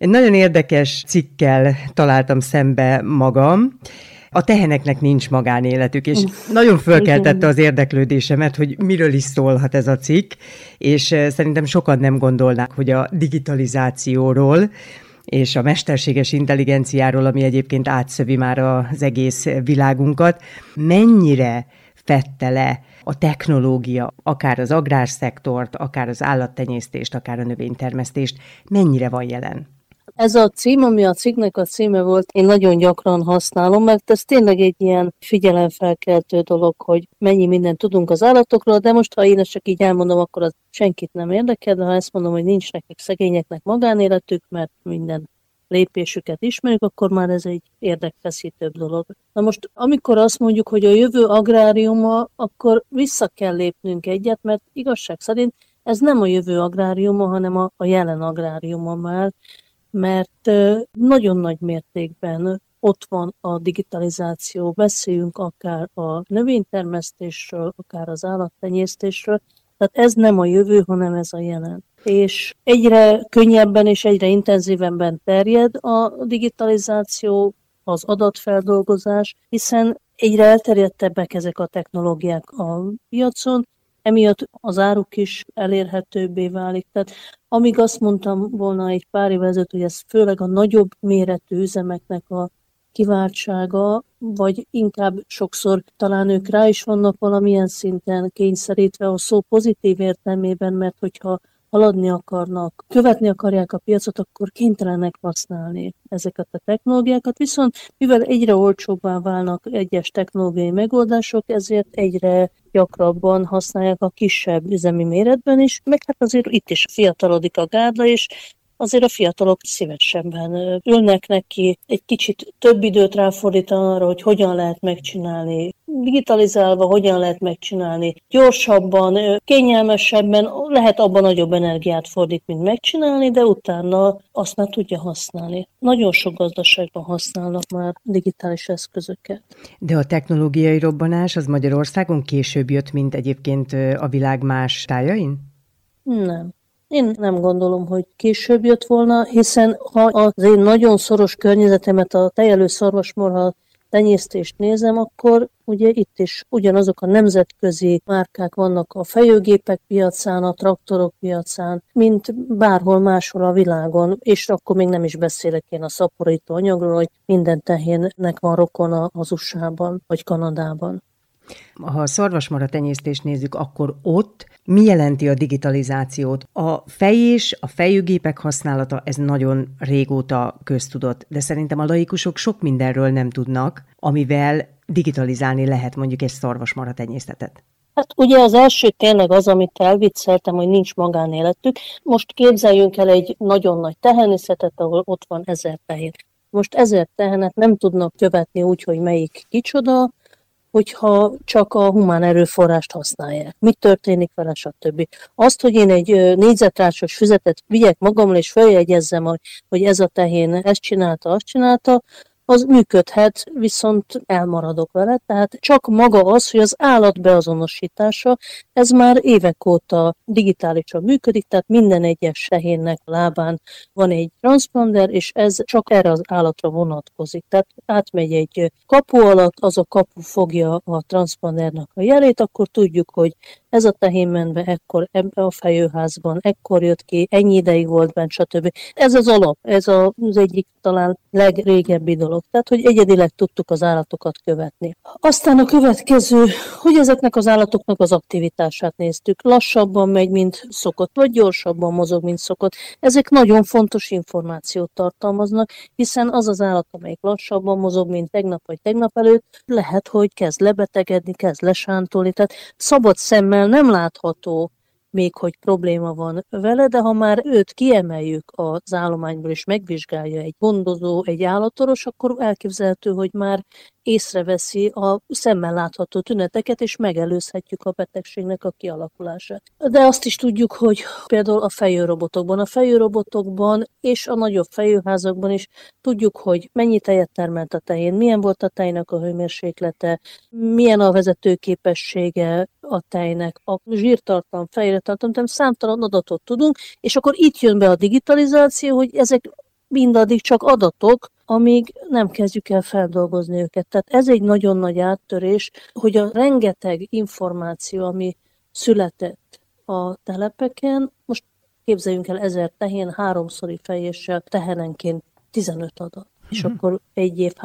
Egy nagyon érdekes cikkkel találtam szembe magam. A teheneknek nincs magánéletük, és nagyon fölkeltette az érdeklődésemet, hogy miről is szólhat ez a cikk, és szerintem sokan nem gondolnák, hogy a digitalizációról és a mesterséges intelligenciáról, ami egyébként átszövi már az egész világunkat, mennyire fedte le a technológia, akár az agrárszektort, akár az állattenyésztést, akár a növénytermesztést, mennyire van jelen? Ez a cím, ami a cikknek a címe volt, én nagyon gyakran használom, mert ez tényleg egy ilyen figyelemfelkeltő dolog, hogy mennyi mindent tudunk az állatokról, de most, ha én ezt csak így elmondom, akkor az senkit nem érdekel, de ha ezt mondom, hogy nincs nekik szegényeknek magánéletük, mert minden lépésüket ismerjük, akkor már ez egy érdekfeszítőbb dolog. Na most, amikor azt mondjuk, hogy a jövő agráriuma, akkor vissza kell lépnünk egyet, mert igazság szerint ez nem a jövő agráriuma, hanem a jelen agráriuma már, mert nagyon nagy mértékben ott van a digitalizáció, beszéljünk akár a növénytermesztésről, akár az állattenyésztésről, tehát ez nem a jövő, hanem ez a jelen. És egyre könnyebben és egyre intenzívebben terjed a digitalizáció, az adatfeldolgozás, hiszen egyre elterjedtebbek ezek a technológiák a piacon, emiatt az áruk is elérhetőbbé válik. Tehát amíg azt mondtam volna egy pár évvel ezelőtt, hogy ez főleg a nagyobb méretű üzemeknek a kiváltsága, vagy inkább sokszor talán ők rá is vannak valamilyen szinten kényszerítve a szó pozitív értelmében, mert hogyha haladni akarnak, követni akarják a piacot, akkor kénytelenek használni ezeket a technológiákat, viszont mivel egyre olcsóbbá válnak egyes technológiai megoldások, ezért egyre gyakrabban használják a kisebb üzemi méretben is, meg hát azért itt is fiatalodik a gárda, és azért a fiatalok szívesebben ülnek neki, egy kicsit több időt ráfordítanak arra, hogy hogyan lehet megcsinálni digitalizálva, hogyan lehet megcsinálni gyorsabban, kényelmesebben, lehet abban nagyobb energiát fordít, mint megcsinálni, de utána azt már tudja használni. Nagyon sok gazdaságban használnak már digitális eszközöket. De a technológiai robbanás az Magyarországon később jött, mint egyébként a világ más tájain? Nem. Én nem gondolom, hogy később jött volna, hiszen ha az én nagyon szoros környezetemet, a tejelő szarvasmarha tenyésztést nézem, akkor ugye itt is ugyanazok a nemzetközi márkák vannak a fejőgépek piacán, a traktorok piacán, mint bárhol máshol a világon, és akkor még nem is beszélek én a szaporító anyagról, hogy minden tehénnek van rokona az USA-ban vagy Kanadában. Ha a szarvasmarha tenyésztést nézzük, akkor ott mi jelenti a digitalizációt? A fejés, a fejőgépek használata, ez nagyon régóta köztudott, de szerintem a laikusok sok mindenről nem tudnak, amivel digitalizálni lehet mondjuk egy szarvasmarha tenyészetet. Hát ugye az első tényleg az, amit elvicceltem, hogy nincs magánéletük. Most képzeljünk el egy nagyon nagy tehenészetet, ahol ott van 1000 tehén. Most 1000 tehenet nem tudnak követni úgy, hogy melyik kicsoda, hogyha csak a humán erőforrást használják. Mi történik vele, stb. Azt, hogy én egy négyzetrácsos füzetet vigyek magammal, és feljegyezzem, hogy ez a tehén ezt csinálta, azt csinálta, az működhet, viszont elmaradok vele. Tehát csak maga az, hogy az állat beazonosítása, ez már évek óta digitálisan működik, tehát minden egyes tehénnek a lábán van egy transponder, és ez csak erre az állatra vonatkozik. Tehát átmegy egy kapu alatt, az a kapu fogja a transpondernek a jelét, akkor tudjuk, hogy ez a tehén ment be ekkor ebbe a fejőházban, ekkor jött ki, ennyi ideig volt bent, stb. Ez az alap, ez az egyik talán legrégebbi dolog. Tehát, hogy egyedileg tudtuk az állatokat követni. Aztán a következő, hogy ezeknek az állatoknak az aktivitását néztük. Lassabban megy, mint szokott, vagy gyorsabban mozog, mint szokott. Ezek nagyon fontos információt tartalmaznak, hiszen az az állat, amelyik lassabban mozog, mint tegnap vagy tegnap előtt, lehet, hogy kezd lebetegedni, kezd lesántolni. Tehát szabad szemmel nem látható még hogy probléma van vele, de ha már őt kiemeljük az állományból és megvizsgálja egy gondozó, egy állatorvos, akkor elképzelhető, hogy már észreveszi a szemmel látható tüneteket, és megelőzhetjük a betegségnek a kialakulását. De azt is tudjuk, hogy például a fejőrobotokban és a nagyobb fejőházakban is tudjuk, hogy mennyi tejet termelt a tehén, milyen volt a tejnek a hőmérséklete, milyen a vezetőképessége a tejnek, a zsírtartalom, fejretartalom, számtalan adatot tudunk, és akkor itt jön be a digitalizáció, hogy ezek mindaddig csak adatok, amíg nem kezdjük el feldolgozni őket. Tehát ez egy nagyon nagy áttörés, hogy a rengeteg információ, ami született a telepeken, most képzeljünk el 1000 tehén, 3-szori fejéssel tehenenként 15 adat. És akkor egy év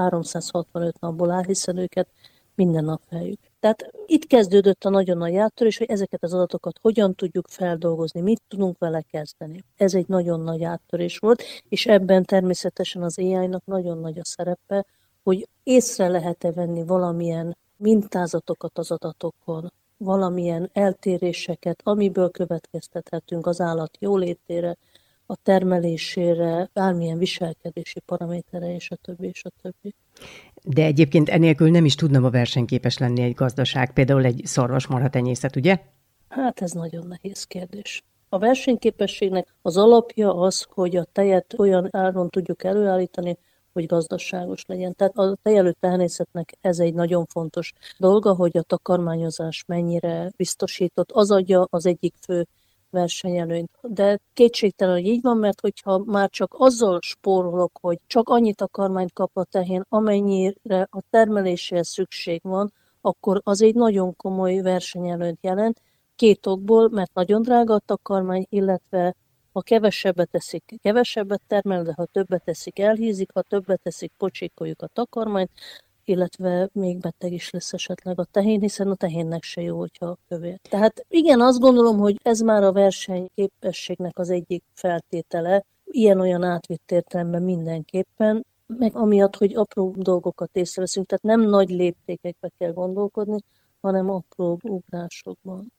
365 napból áll, hiszen őket minden nap feljük. Tehát itt kezdődött a nagyon nagy áttörés, hogy ezeket az adatokat hogyan tudjuk feldolgozni, mit tudunk vele kezdeni. Ez egy nagyon nagy áttörés volt, és ebben természetesen az AI-nak nagyon nagy a szerepe, hogy észre lehet-e venni valamilyen mintázatokat az adatokon, valamilyen eltéréseket, amiből következtethetünk az állat jólétére, a termelésére, bármilyen viselkedési paraméterre, és a többi, és a többi. De egyébként enélkül nem is tudna ma versenyképes lenni egy gazdaság, például egy szarvasmarhatenyészet, ugye? Hát ez nagyon nehéz kérdés. A versenyképességnek az alapja az, hogy a tejet olyan áron tudjuk előállítani, hogy gazdaságos legyen. Tehát a tejelő tehenészetnek ez egy nagyon fontos dolga, hogy a takarmányozás mennyire biztosított. Az adja az egyik fő versenyelőnyt. De kétségtelen, hogy így van, mert hogyha már csak azzal spórolok, hogy csak annyi takarmányt kap a tehén, amennyire a termeléséhez szükség van, akkor az egy nagyon komoly versenyelőnyt jelent. 2 okból, mert nagyon drága a takarmány, illetve ha kevesebbet teszik, kevesebbet termel, de ha többet teszik, elhízik, ha többet teszik, pocsékoljuk a takarmányt, illetve még beteg is lesz esetleg a tehén, hiszen a tehénnek se jó, hogyha kövér. Tehát igen, azt gondolom, hogy ez már a versenyképességnek az egyik feltétele, ilyen-olyan átvitt értelemben mindenképpen, meg amiatt, hogy apró dolgokat észreveszünk, tehát nem nagy léptékekbe kell gondolkodni, hanem apró ugrásokban.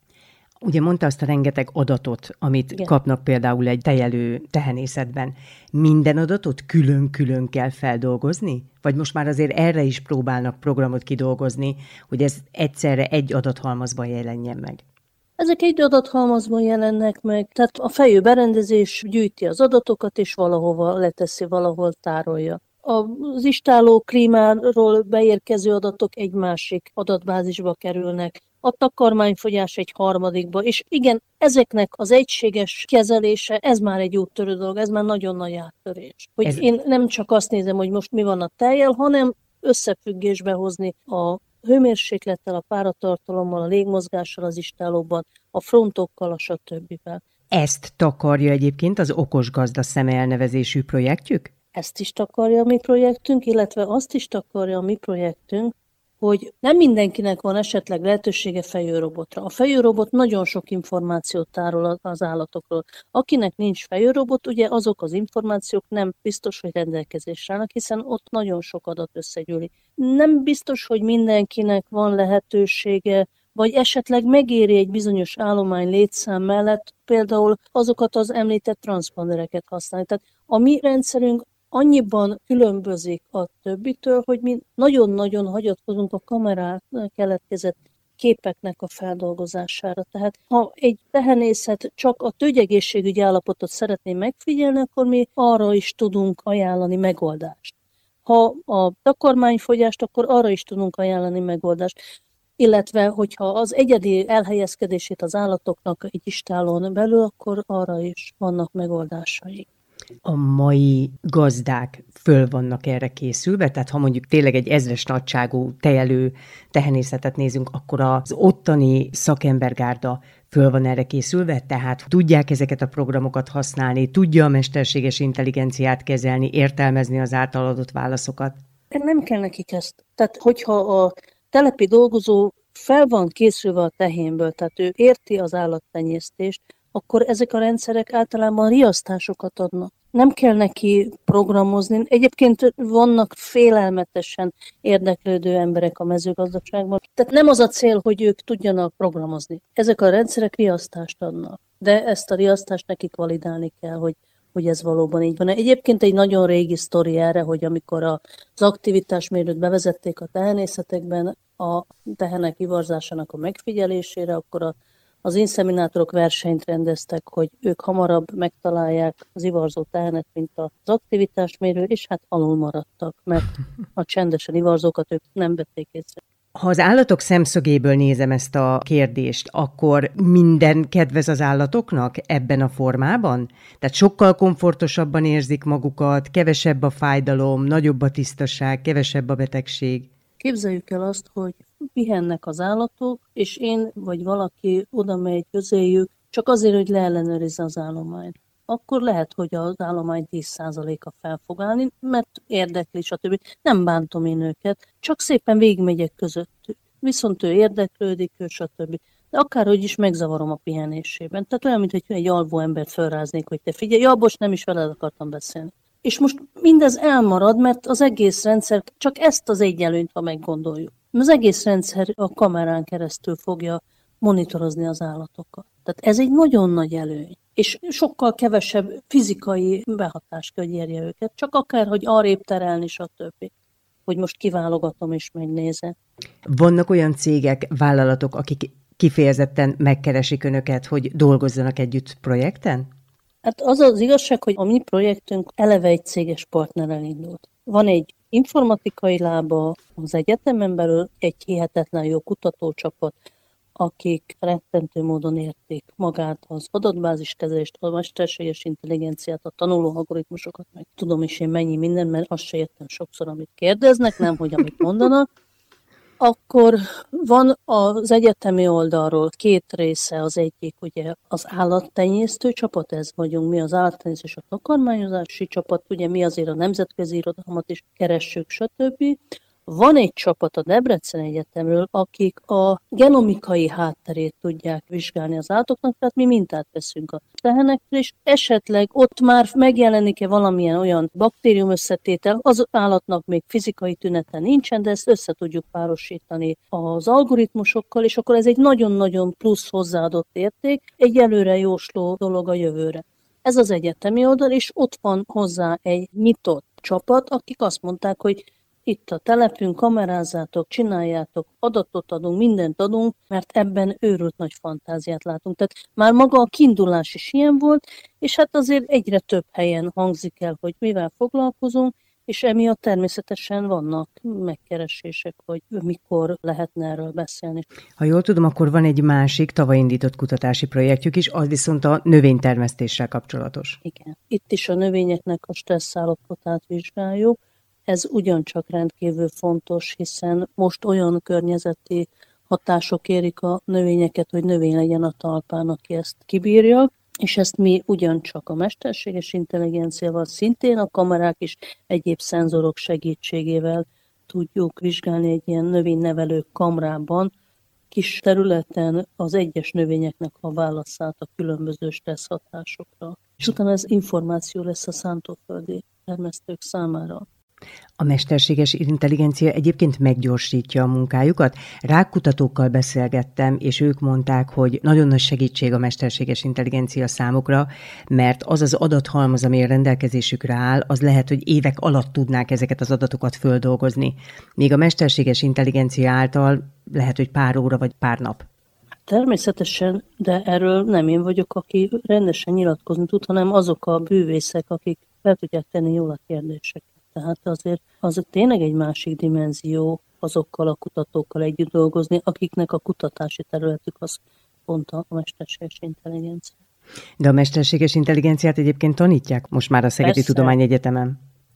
Ugye mondta azt a rengeteg adatot, amit Igen. kapnak például egy tejelő tehenészetben. Minden adatot külön-külön kell feldolgozni? Vagy most már azért erre is próbálnak programot kidolgozni, hogy ez egyszerre egy adathalmazban jelenjen meg? Ezek egy adathalmazban jelennek meg, tehát a fejű berendezés gyűjti az adatokat, és valahova leteszi, valahol tárolja. Az istálló klímáról beérkező adatok egy másik adatbázisba kerülnek, a takarmányfogyás egy harmadikba, és igen, ezeknek az egységes kezelése, ez már egy úttörő dolog, ez már nagyon nagy áttörés. Hogy én nem csak azt nézem, hogy most mi van a tejjel, hanem összefüggésbe hozni a hőmérséklettel, a páratartalommal, a légmozgással az istállóban, a frontokkal, a stb. Ezt takarja egyébként az Okos Gazda szeme elnevezésű projektjük? Ezt is takarja a mi projektünk, illetve azt is takarja a mi projektünk, hogy nem mindenkinek van esetleg lehetősége fejőrobotra. A fejőrobot nagyon sok információt tárol az állatokról. Akinek nincs fejőrobot, ugye azok az információk nem biztos, hogy rendelkezésre állnak, hiszen ott nagyon sok adat összegyűlik. Nem biztos, hogy mindenkinek van lehetősége, vagy esetleg megéri egy bizonyos állomány létszám mellett például azokat az említett transzpondereket használni. Tehát a mi rendszerünk annyiban különbözik a többitől, hogy mi nagyon-nagyon hagyatkozunk a kamerán keletkezett képeknek a feldolgozására. Tehát ha egy tehenészet csak a tőgyegészségügyi állapotot szeretné megfigyelni, akkor mi arra is tudunk ajánlani megoldást. Ha a takarmányfogyást, akkor arra is tudunk ajánlani megoldást. Illetve, hogyha az egyedi elhelyezkedését az állatoknak egy istállón belül, akkor arra is vannak megoldásai. A mai gazdák föl vannak erre készülve? Tehát ha mondjuk tényleg egy 1000-es nagyságú tejelő tehenészetet nézünk, akkor az ottani szakembergárda föl van erre készülve? Tehát tudják ezeket a programokat használni, tudja a mesterséges intelligenciát kezelni, értelmezni az által adott válaszokat? Nem kell nekik ezt. Tehát, hogyha a telepi dolgozó fel van készülve a tehénből, tehát ő érti az állattenyésztést, akkor ezek a rendszerek általában riasztásokat adnak. Nem kell neki programozni. Egyébként vannak félelmetesen érdeklődő emberek a mezőgazdaságban. Tehát nem az a cél, hogy ők tudjanak programozni. Ezek a rendszerek riasztást adnak. De ezt a riasztást nekik validálni kell, hogy ez valóban így van. Egyébként egy nagyon régi sztori erre, hogy amikor az aktivitásmérőt bevezették a tehenészetekben a tehenek ivarzásának a megfigyelésére, akkor az inszeminátorok versenyt rendeztek, hogy ők hamarabb megtalálják az ivarzó tehenet, mint az aktivitásmérő, és hát alul maradtak, mert a csendesen ivarzókat ők nem vették észre. Ha az állatok szemszögéből nézem ezt a kérdést, akkor minden kedvez az állatoknak ebben a formában? Tehát sokkal komfortosabban érzik magukat, kevesebb a fájdalom, nagyobb a tisztaság, kevesebb a betegség. Képzeljük el azt, hogy pihennek az állatok, és én vagy valaki oda megy közéjük, csak azért, hogy leellenőrizze az állományt. Akkor lehet, hogy az állomány 10%-a fel fog állni, mert érdekli, stb. Nem bántom én őket, csak szépen végigmegyek közöttük. Viszont ő érdeklődik, stb. De akárhogy is megzavarom a pihenésében. Tehát olyan, mint hogy egy alvó embert felráznék, hogy te figyelj, bocs, nem is veled akartam beszélni. És most mindez elmarad, mert az egész rendszer, csak ezt az egy előnyt, ha meggondoljuk. Az egész rendszer a kamerán keresztül fogja monitorozni az állatokat. Tehát ez egy nagyon nagy előny. És sokkal kevesebb fizikai behatás kell, hogy érje őket, csak akár, hogy arrébb terelni, stb. Hogy most kiválogatom és megnézem. Vannak olyan cégek, vállalatok, akik kifejezetten megkeresik önöket, hogy dolgozzanak együtt projekten? Hát az az igazság, hogy a mi projektünk eleve egy céges partnerrel indult. Van egy informatikai lába az egyetemen belül, egy hihetetlen jó kutatócsapat, akik rettentő módon érték magát az adatbáziskezelést, a mesterséges intelligenciát, a tanuló algoritmusokat, meg tudom is én mennyi minden, mert azt se értem sokszor, amit kérdeznek, nem, hogy amit mondanak. Akkor van az egyetemi oldalról két része, az egyik ugye az állattenyésztő csapat, ez vagyunk mi, az állattenyésztő és a takarmányozási csapat, ugye mi azért a nemzetközi irodalmat is keressük, stb. Van egy csapat a Debrecen Egyetemről, akik a genomikai hátterét tudják vizsgálni az állatoknak, tehát mi mintát veszünk a tehenekről, és esetleg ott már megjelenik-e valamilyen olyan baktérium összetétel, az állatnak még fizikai tünete nincsen, de ezt össze tudjuk párosítani az algoritmusokkal, és akkor ez egy nagyon-nagyon plusz hozzáadott érték, egy előre jósló dolog a jövőre. Ez az egyetemi oldal, és ott van hozzá egy nyitott csapat, akik azt mondták, hogy itt a telepünk, kamerázzátok, csináljátok, adatot adunk, mindent adunk, mert ebben őrült nagy fantáziát látunk. Tehát már maga a kiindulás is ilyen volt, és hát azért egyre több helyen hangzik el, hogy mivel foglalkozunk, és emiatt természetesen vannak megkeresések, hogy mikor lehetne erről beszélni. Ha jól tudom, akkor van egy másik tavaly indított kutatási projektjük is, az viszont a növénytermesztéssel kapcsolatos. Igen. Itt is a növényeknek a stressz állapotát vizsgáljuk. Ez ugyancsak rendkívül fontos, hiszen most olyan környezeti hatások érik a növényeket, hogy növény legyen a talpán, aki ezt kibírja, és ezt mi ugyancsak a mesterséges intelligenciával, szintén a kamerák és egyéb szenzorok segítségével tudjuk vizsgálni egy ilyen növénynevelő kamrában, kis területen az egyes növényeknek a válaszát a különböző stressz hatásokra. És utána ez információ lesz a szántóföldi termesztők számára. A mesterséges intelligencia egyébként meggyorsítja a munkájukat. Rákkutatókkal beszélgettem, és ők mondták, hogy nagyon nagy segítség a mesterséges intelligencia számukra, mert az az adathalmaz, ami a rendelkezésükre áll, az lehet, hogy évek alatt tudnák ezeket az adatokat földolgozni. Még a mesterséges intelligencia által lehet, hogy pár óra vagy pár nap. Természetesen, de erről nem én vagyok, aki rendesen nyilatkozni tud, hanem azok a bűvészek, akik fel tudják tenni jól a kérdéseket. Tehát azért az tényleg egy másik dimenzió azokkal a kutatókkal együtt dolgozni, akiknek a kutatási területük az pont a mesterséges intelligencia. De a mesterséges intelligenciát egyébként tanítják most már a Szegedi Tudományegyetemen?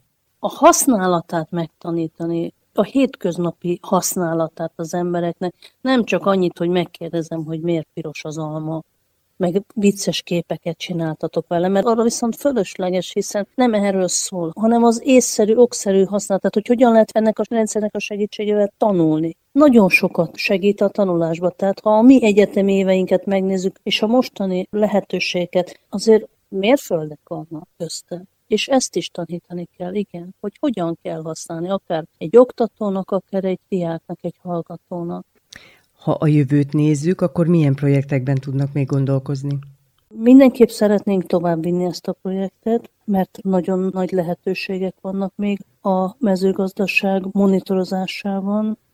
A használatát megtanítani, a hétköznapi használatát az embereknek, nem csak annyit, hogy megkérdezem, hogy miért piros az alma, meg vicces képeket csináltatok vele, mert arra viszont fölösleges, hiszen nem erről szól, hanem az észszerű, okszerű használat, hogy hogyan lehet ennek a rendszernek a segítségével tanulni. Nagyon sokat segít a tanulásba, tehát ha a mi egyetemi éveinket megnézzük, és a mostani lehetőséget, azért mérföldek vannak közte. És ezt is tanítani kell, igen, hogy hogyan kell használni, akár egy oktatónak, akár egy diáknak, egy hallgatónak. Ha a jövőt nézzük, akkor milyen projektekben tudnak még gondolkozni? Mindenképp szeretnénk továbbvinni ezt a projektet, mert nagyon nagy lehetőségek vannak még a mezőgazdaság monitorozásában.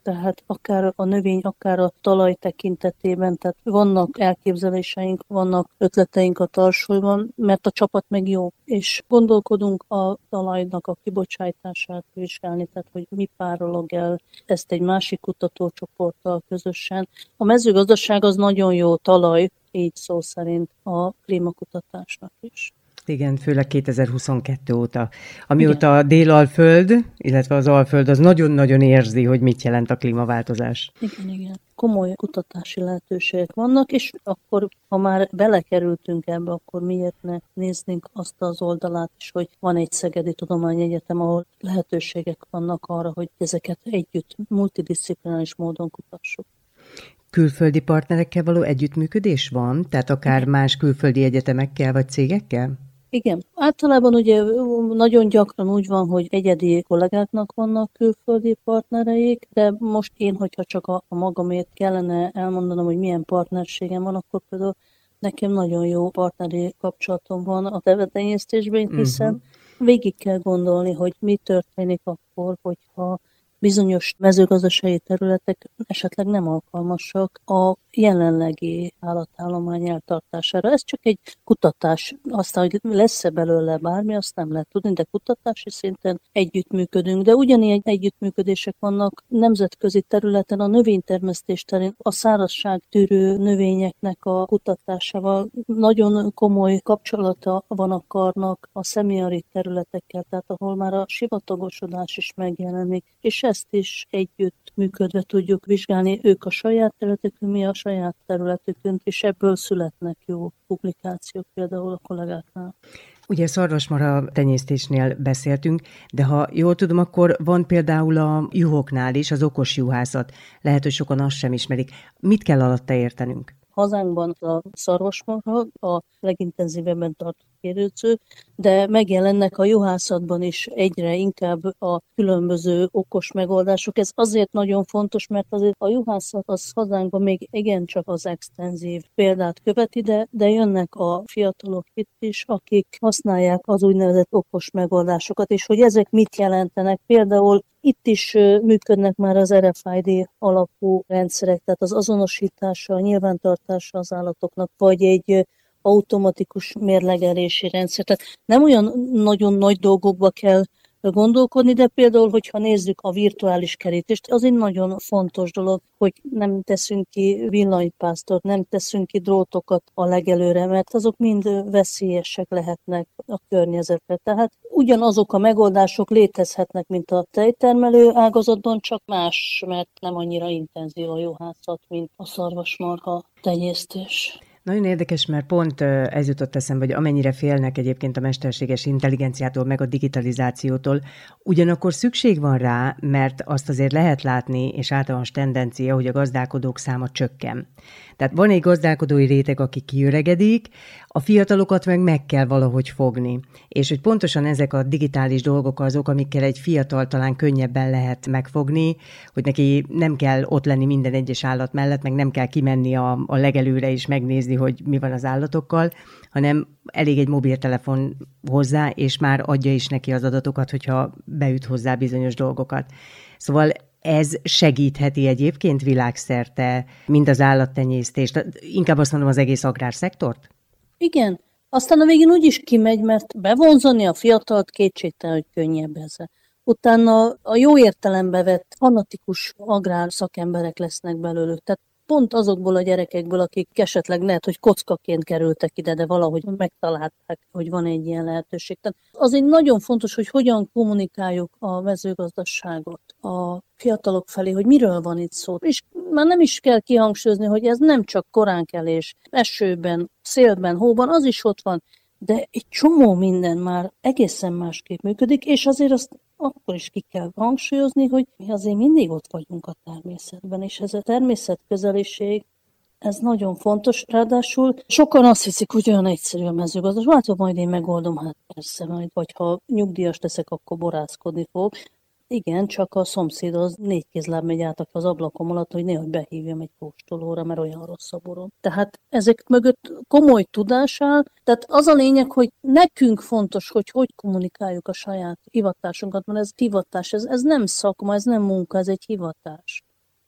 Tehát akár a növény, akár a talaj tekintetében, tehát vannak elképzeléseink, vannak ötleteink a tarsolyban, mert a csapat meg jó, és gondolkodunk a talajnak a kibocsátását vizsgálni, tehát hogy mi párolog el, ezt egy másik kutatócsoporttal közösen. A mezőgazdaság az nagyon jó talaj, így szó szerint a klímakutatásnak is. Igen, főleg 2022 óta. Amióta a Délalföld, illetve az Alföld az nagyon-nagyon érzi, hogy mit jelent a klímaváltozás. Igen. Komoly kutatási lehetőségek vannak, és akkor, ha már belekerültünk ebbe, akkor miért ne néznénk azt az oldalát is, hogy van egy Szegedi Tudományegyetem, ahol lehetőségek vannak arra, hogy ezeket együtt multidisziplináris módon kutassuk. Külföldi partnerekkel való együttműködés van? Tehát akár más külföldi egyetemekkel vagy cégekkel? Igen. Általában ugye nagyon gyakran úgy van, hogy egyedi kollégáknak vannak külföldi partnereik, de most én, hogyha csak a magamért kellene elmondanom, hogy milyen partnerségem van, akkor például nekem nagyon jó partneri kapcsolatom van a tevetenyésztésben, hiszen végig kell gondolni, hogy mi történik akkor, hogyha bizonyos mezőgazdasági területek esetleg nem alkalmasak a jelenlegi állatállomány eltartására. Ez csak egy kutatás. Aztán, hogy lesz-e belőle bármi, azt nem lehet tudni, de kutatási szinten együttműködünk. De ugyanilyen együttműködések vannak nemzetközi területen, a növénytermesztés terén, a szárazságtűrő növényeknek a kutatásával. Nagyon komoly kapcsolata van a karnak a szemiarid területekkel, tehát ahol már a sivatagosodás is megjelenik, és ezt is együtt működve tudjuk vizsgálni. Ők a saját területükön, mi a saját területükön, és ebből születnek jó publikációk például a kollégáknál. Ugye szarvasmarha tenyésztésnél beszéltünk, de ha jól tudom, akkor van például a juhoknál is az okos juhászat. Lehet, hogy sokan azt sem ismerik. Mit kell alatta értenünk? Hazánkban a szarvasmarha a legintenzívebben tartott kérdődző, de megjelennek a juhászatban is egyre inkább a különböző okos megoldások. Ez azért nagyon fontos, mert azért a juhászat az hazánkban még igencsak az extenzív példát követi, de jönnek a fiatalok itt is, akik használják az úgynevezett okos megoldásokat, és hogy ezek mit jelentenek. Például itt is működnek már az RFID alapú rendszerek, tehát az azonosítása, a nyilvántartása az állatoknak, vagy egy automatikus mérlegelési rendszer. Tehát nem olyan nagyon nagy dolgokba kell gondolkodni, de például, hogyha nézzük a virtuális kerítést, az egy nagyon fontos dolog, hogy nem teszünk ki villanypásztort, nem teszünk ki drótokat a legelőre, mert azok mind veszélyesek lehetnek a környezetre. Tehát ugyanazok a megoldások létezhetnek, mint a tejtermelő ágazatban, csak más, mert nem annyira intenzív a juhászat, mint a szarvasmarha tenyésztés. Nagyon érdekes, mert pont ez jutott eszembe, hogy amennyire félnek egyébként a mesterséges intelligenciától, meg a digitalizációtól, ugyanakkor szükség van rá, mert azt azért lehet látni, és általános tendencia, hogy a gazdálkodók száma csökken. Tehát van egy gazdálkodói réteg, aki kiöregedik, a fiatalokat meg kell valahogy fogni. És hogy pontosan ezek a digitális dolgok azok, amikkel egy fiatal talán könnyebben lehet megfogni, hogy neki nem kell ott lenni minden egyes állat mellett, meg nem kell kimenni a legelőre és megnézni, hogy mi van az állatokkal, hanem elég egy mobiltelefon hozzá, és már adja is neki az adatokat, hogyha beüt hozzá bizonyos dolgokat. Szóval ez segítheti egyébként világszerte mind az állattenyésztést, inkább azt mondom az egész agrárszektort? Igen. Aztán a végén úgy is kimegy, mert bevonzani a fiatalt kétségtelen, hogy könnyebb ezzel. Utána a jó értelembe vett fanatikus agrárszakemberek lesznek belőlük. Tehát pont azokból a gyerekekből, akik esetleg lehet, hogy kockaként kerültek ide, de valahogy megtalálták, hogy van egy ilyen lehetőség. Tehát azért nagyon fontos, hogy hogyan kommunikáljuk a mezőgazdaságot a fiatalok felé, hogy miről van itt szó. És már nem is kell kihangsúlyozni, hogy ez nem csak koránkelés, esőben, szélben, hóban, az is ott van, de egy csomó minden már egészen másképp működik, és azért azt akkor is ki kell hangsúlyozni, hogy mi azért mindig ott vagyunk a természetben, és ez a természetközeliség, ez nagyon fontos. Ráadásul sokan azt hiszik, hogy olyan egyszerű a mezőgazdaság, hát majd én megoldom, hát persze, majd, vagy ha nyugdíjas leszek, akkor borászkodni fog. Igen, csak a szomszéd az 4 kézláb megy át az ablakom alatt, hogy néha behívjam egy kóstolóra, mert olyan rossz a borom. Tehát ezek mögött komoly tudás áll. Tehát az a lényeg, hogy nekünk fontos, hogy kommunikáljuk a saját hivatásunkat, mert ez hivatás, ez nem szakma, ez nem munka, ez egy hivatás.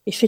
és egy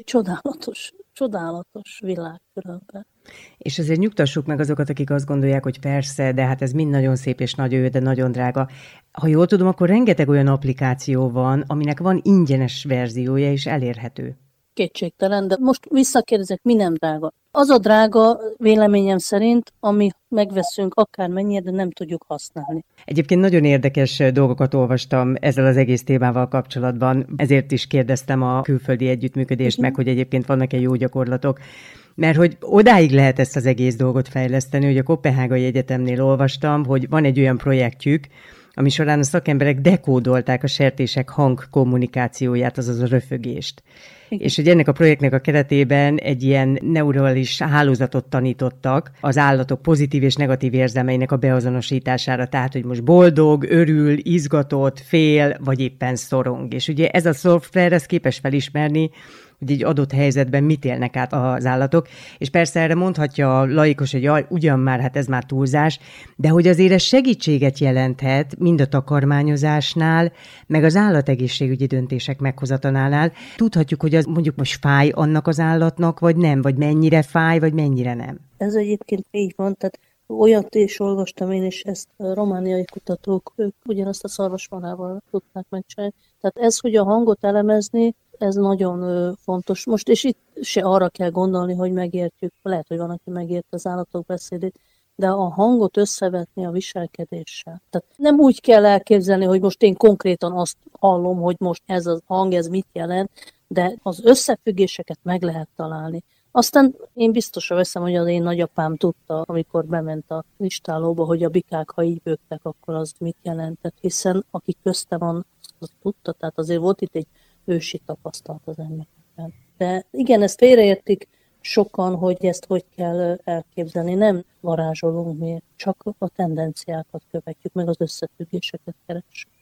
csodálatos világ különben. És azért nyugtassuk meg azokat, akik azt gondolják, hogy persze, de hát ez mind nagyon szép és de nagyon drága. Ha jól tudom, akkor rengeteg olyan applikáció van, aminek van ingyenes verziója és elérhető. Kétségtelen, de most visszakérdezek, mi nem drága? Az a drága véleményem szerint, ami megveszünk akármennyire, de nem tudjuk használni. Egyébként nagyon érdekes dolgokat olvastam ezzel az egész témával kapcsolatban, ezért is kérdeztem a külföldi együttműködést meg, hogy egyébként vannak-e jó gyakorlatok. Mert hogy odáig lehet ezt az egész dolgot fejleszteni, hogy a Koppenhágai Egyetemnél olvastam, hogy van egy olyan projektjük, ami során a szakemberek dekódolták a sertések hangkommunikációját, azaz a röfögést. Igen. És hogy ennek a projektnek a keretében egy ilyen neurális hálózatot tanítottak az állatok pozitív és negatív érzelmeinek a beazonosítására, tehát hogy most boldog, örül, izgatott, fél, vagy éppen szorong. És ugye ez a szoftver, ez képes felismerni, hogy egy adott helyzetben mit élnek át az állatok, és persze erre mondhatja a laikus, hogy jaj, ugyan már, hát ez már túlzás, de hogy azért ez segítséget jelenthet mind a takarmányozásnál, meg az állategészségügyi döntések meghozatalánál. Tudhatjuk, hogy az mondjuk most fáj annak az állatnak, vagy nem, vagy mennyire fáj, vagy mennyire nem. Ez egyébként így van, tehát olyat is olvastam én, és ezt a romániai kutatók, ők ugyanazt a szarvasmarhával tudták megcsinálni. Tehát ez, hogy a hangot elemezni, ez nagyon fontos. Most, és itt se arra kell gondolni, hogy megértjük, lehet, hogy van, aki megért az állatok beszédét, de a hangot összevetni a viselkedéssel. Tehát nem úgy kell elképzelni, hogy most én konkrétan azt hallom, hogy most ez a hang, ez mit jelent, de az összefüggéseket meg lehet találni. Aztán én biztosra veszem, hogy az én nagyapám tudta, amikor bement a istálóba, hogy a bikák, ha így bőgtek, akkor az mit jelentett, hiszen aki közte van, az tudta, tehát azért volt itt egy ősi tapasztalat az emberekben. De igen, ezt félreértik sokan, hogy ezt hogy kell elképzelni. Nem varázsolunk mi, csak a tendenciákat követjük, meg az összefüggéseket keresünk.